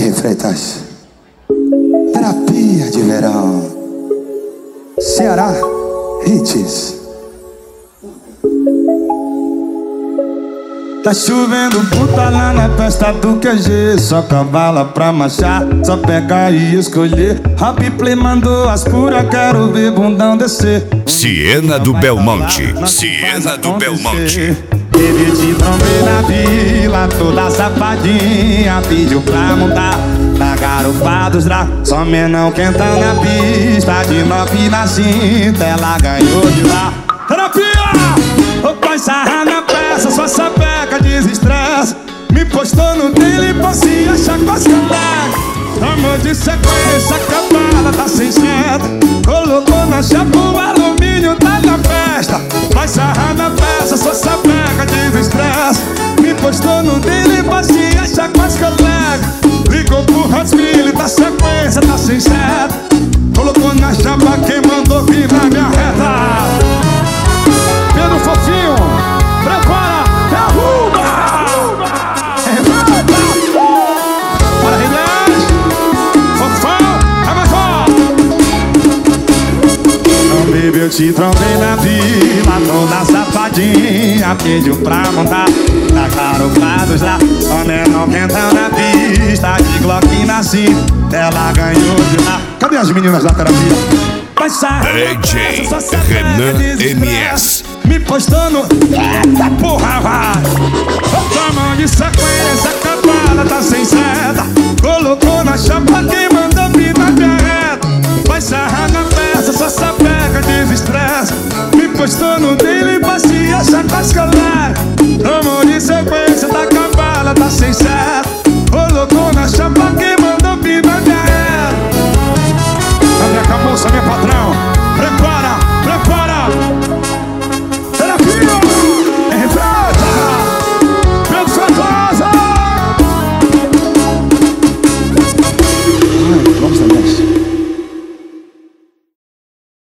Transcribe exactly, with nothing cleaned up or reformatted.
Aí, Freitas. Terapia de verão. Ceará Hits. Tá chovendo puta lá na festa do Q G. Só cambala pra marchar, só pegar e escolher. Rap Play mandou as puras, quero ver bundão descer. Siena do Belmonte, Siena do Belmonte. Ele te trombei na vila, toda safadinha. Pediu pra montar na garupa dos drá. Só menão quentando a pista, de nove na cinta, ela ganhou de lá. Terapia! Ô pai, sarra na peça, só sapeca, desestressa. Me postou no dele, posse achar com as colegas. Amor de sequência, acabada, tá sem seta. Colocou na chapa o alumínio, tá na festa. Vai sarrar na peça, só sapeca, desestressa. Me postou no dele, posse achar com as colegas. Ligou pro Rasmilho, tá sequência, tá sem seta. Colocou na chapa, quem mandou vir na minha reta. Pedro Fofinho, prepara, derruba! Para Rilés, Fofão, é mais forte! Não, baby, eu te trombei na vila, toda safadinha. Pediu pra montar na garupa dos lá. Só menor quentão na pista, de Glock na cinta, ela ganhou de lá. Cadê as meninas da terapia? D J Renan M S. Me postando, eita porra, vai. Outra mão de sequência, acabada, tá sem seta. Colocou na chapa, quem mandou vir na minha reta. Vai sarrar na peça, só sapeca, desestressa. Me postando.